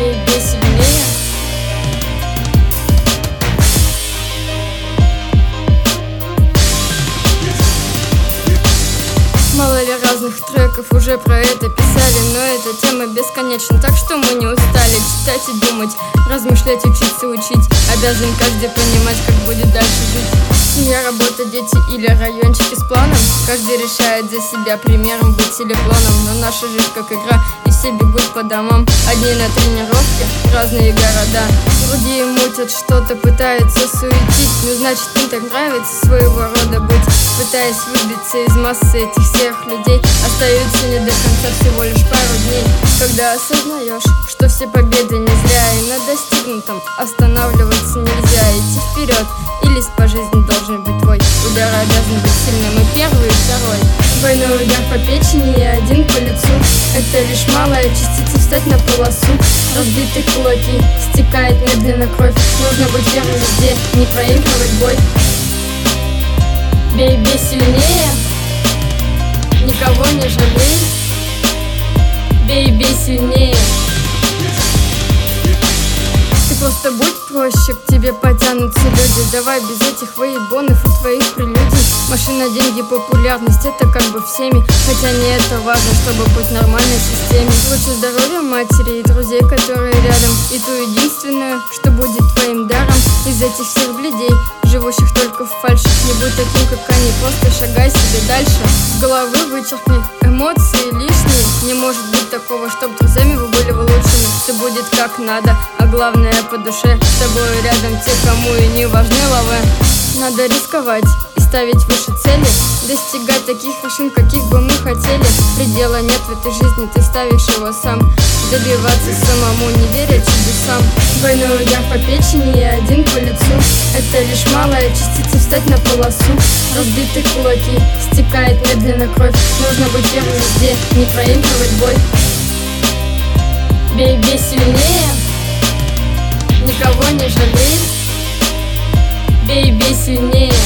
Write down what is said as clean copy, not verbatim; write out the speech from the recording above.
бей, бей сильнее. Мало ли разных треков уже про это писали, но эта тема бесконечна, так что мы не устали читать и думать, размышлять, учиться, учить. Обязан каждый понимать, как будет дальше жить. Семья, работа, дети или райончики с планом. Каждый решает за себя, примером быть или клоном. Но наша жизнь как игра, и все бегут по домам. Одни на тренировке, разные города. Другие мутят что-то, пытаются суетить. Ну значит им так нравится своего рода быть. Пытаясь выбиться из массы этих всех людей, остаются не до конца всего лишь пару дней. Когда осознаешь, что все победы не зря, и на достигнутом останавливаться нельзя. Идти вперед, и лист по жизни должен быть твой. Удар обязан быть сильным, и первый, и второй. Двойной удар по печени и один по лицу. Это лишь малая частица, встать на полосу. Разбитые кулаки, стекает медленно кровь. Нужно быть первым везде, не проигрывать бой. Бей, бей сильнее, никого не жалей. Бей, бей сильнее. Ты просто будь проще, к тебе потянутся люди. Давай без этих выебонов и твоих прелюдий. Машина, деньги, популярность, это как бы всеми. Хотя не это важно, чтобы быть в нормальной системе. Лучше здоровья матери и друзей, которые рядом. И ту единственную, что будет твоим даром. Из этих всех бледей, живущих только в фальши, не будь таким, как они, просто шагай себе дальше. С головы вычеркни эмоции лишние. Не может быть такого, чтоб друзьями вы были вы лучшими. Все будет как надо, а главное по душе. С тобой рядом те, кому и не важны лавы. Надо рисковать и ставить выше цели, достигать таких вершин, каких бы мы хотели. Предела нет в этой жизни, ты ставишь его сам. Добиваться самому, не веря чудесам. Двойной удар по печени и один по лицу. Это лишь малая частица, встать на полосу. Разбитые кулаки, стекает медленно кровь. Нужно быть первым везде, не проигрывать бой. Бей, бей сильнее, никого не жалей. Бей, бей сильнее.